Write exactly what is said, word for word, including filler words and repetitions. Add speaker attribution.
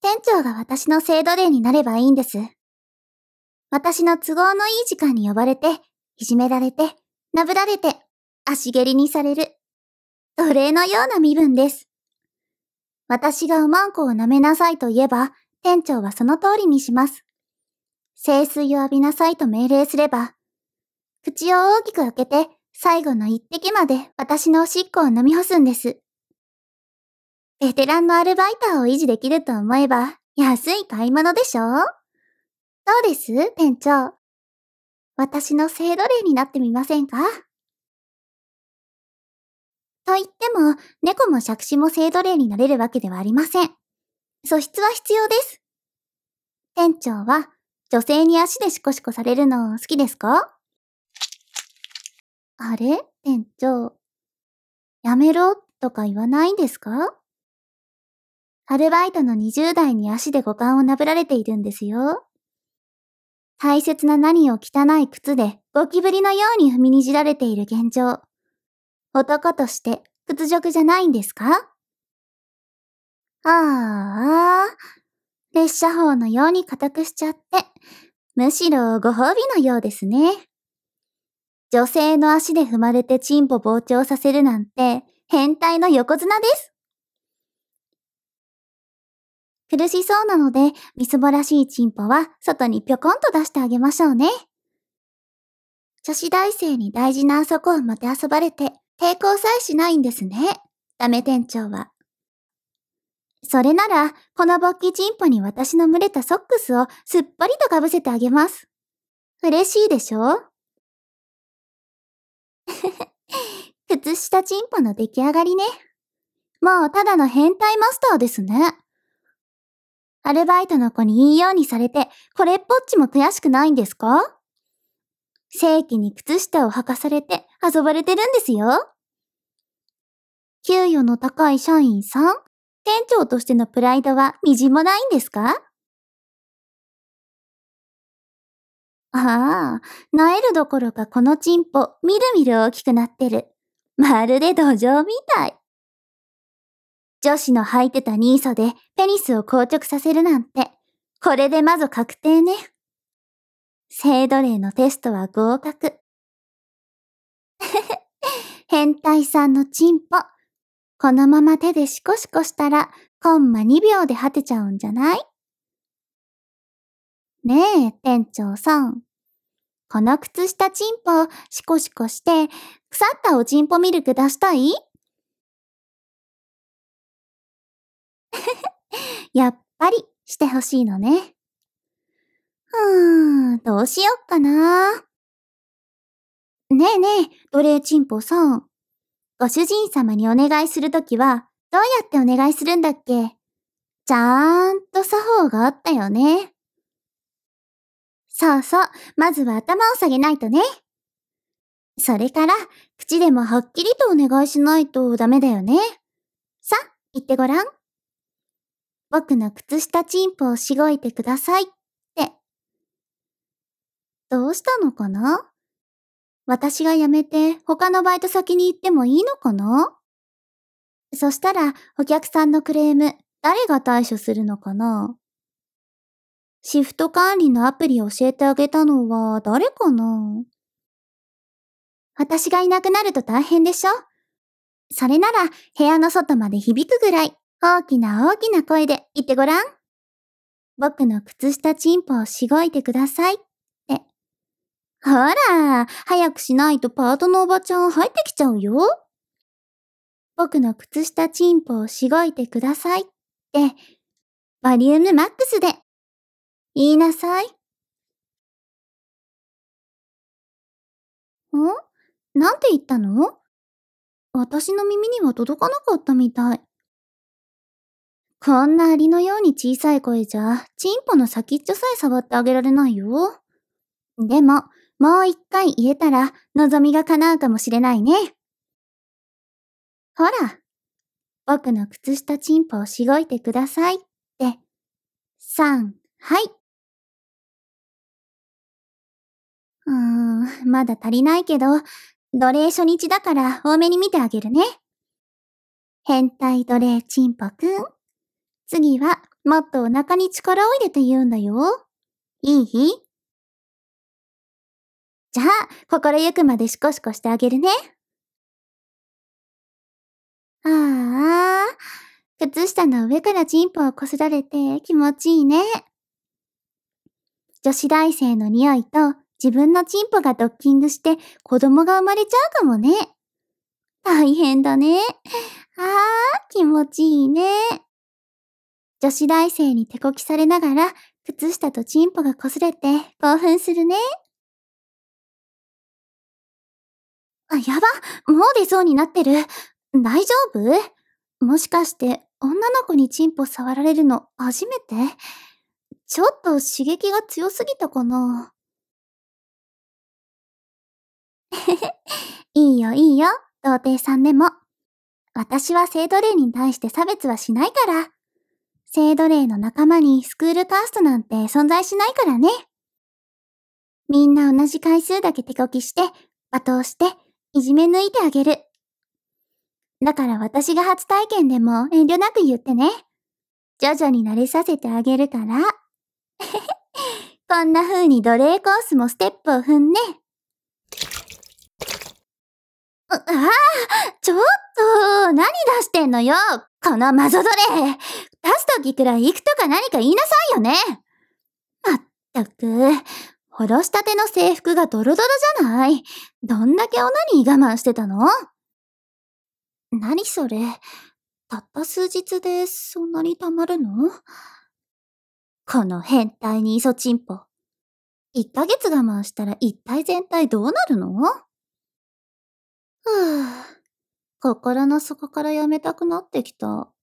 Speaker 1: 店長が私の性奴隷になればいいんです。私の都合のいい時間に呼ばれて、いじめられて、なぶられて、足蹴りにされる。奴隷のような身分です。私がおまんこを舐めなさいと言えば、店長はその通りにします。聖水を浴びなさいと命令すれば、口を大きく開けて、最後の一滴まで私のおしっこを飲み干すんです。ベテランのアルバイターを維持できると思えば、安い買い物でしょ？どうです店長。私の性奴隷になってみませんか？と言っても、猫も杓子も性奴隷になれるわけではありません。素質は必要です。店長は、女性に足でシコシコされるの好きですか？あれ店長。やめろとか言わないんですか？アルバイトのにじゅう代に足で股間をなぶられているんですよ。大切な何を汚い靴でゴキブリのように踏みにじられている現状。男として屈辱じゃないんですか？ああ、列車法のように固くしちゃって、むしろご褒美のようですね。女性の足で踏まれてチンポ膨張させるなんて変態の横綱です。苦しそうなので、みすぼらしいチンポは外にぴょこんと出してあげましょうね。女子大生に大事なあそこをもてあそばれて抵抗さえしないんですね。ダメ店長は。それなら、この勃起チンポに私の蒸れたソックスをすっぽりとかぶせてあげます。嬉しいでしょ？靴下チンポの出来上がりね。もうただの変態マスターですね。アルバイトの子にいいようにされて、これっぽっちも悔しくないんですか？正規に靴下を履かされて遊ばれてるんですよ。給与の高い社員さん、店長としてのプライドはみじんもないんですか？ああ、萎えるどころかこのチンポ、みるみる大きくなってる。まるで土壌みたい。女子の履いてたニーソでペニスを硬直させるなんて、これでまず確定ね。性奴隷のテストは合格。変態さんのチンポ。このまま手でシコシコしたら、コンマにびょうで果てちゃうんじゃない？ねえ、店長さん。この靴下チンポをシコシコして、腐ったおチンポミルク出したい？やっぱりしてほしいのね。うーん、どうしよっかな。ねえねえ、奴隷チンポさん。ご主人様にお願いするときは、どうやってお願いするんだっけ？ちゃーんと作法があったよね。そうそう、まずは頭を下げないとね。それから、口でもはっきりとお願いしないとダメだよね。さ、言ってごらん。僕の靴下チンポをしごいてくださいって。どうしたのかな？私が辞めて他のバイト先に行ってもいいのかな？そしたらお客さんのクレーム、誰が対処するのかな？シフト管理のアプリ教えてあげたのは誰かな？私がいなくなると大変でしょ？それなら部屋の外まで響くぐらい大きな大きな声で言ってごらん。僕の靴下チンポをしごいてくださいって。ほら、早くしないとパートのおばちゃん入ってきちゃうよ。僕の靴下チンポをしごいてくださいって、バリウムマックスで言いなさい。ん？なんて言ったの？私の耳には届かなかったみたい。こんなアリのように小さい声じゃ、チンポの先っちょさえ触ってあげられないよ。でも、もう一回言えたら、望みが叶うかもしれないね。ほら、僕の靴下チンポをしごいてくださいって。さん、はい。うーん、まだ足りないけど、奴隷初日だから多めに見てあげるね。変態奴隷チンポくん。次はもっとお腹に力を入れて言うんだよ。いい？じゃあ、心ゆくまでシコシコしてあげるね。ああ、靴下の上からチンポをこすられて気持ちいいね。女子大生の匂いと自分のチンポがドッキングして子供が生まれちゃうかもね。大変だね。ああ、気持ちいいね。女子大生に手こきされながら靴下とチンポがこすれて興奮するね。あ、やば、もう出そうになってる。大丈夫？もしかして女の子にチンポ触られるの初めて？ちょっと刺激が強すぎたかな。いいよいいよ、童貞さんでも。私は性奴隷に対して差別はしないから。性奴隷の仲間にスクールカーストなんて存在しないからね。みんな同じ回数だけ手こきして、罵倒して、いじめ抜いてあげる。だから私が初体験でも遠慮なく言ってね。徐々に慣れさせてあげるから。こんな風に奴隷コースもステップを踏んで。う、ああ、ちょっと、何出してんのよ、このマゾ奴隷。出すときくらい行くとか何か言いなさいよね。まったく、おろしたての制服がドロドロじゃない。どんだけオナニー我慢してたの？何それ、たった数日でそんなに溜まるの？この変態にイソチンポ。いっかげつ我慢したら一体全体どうなるの？ふぅ、心の底からやめたくなってきた。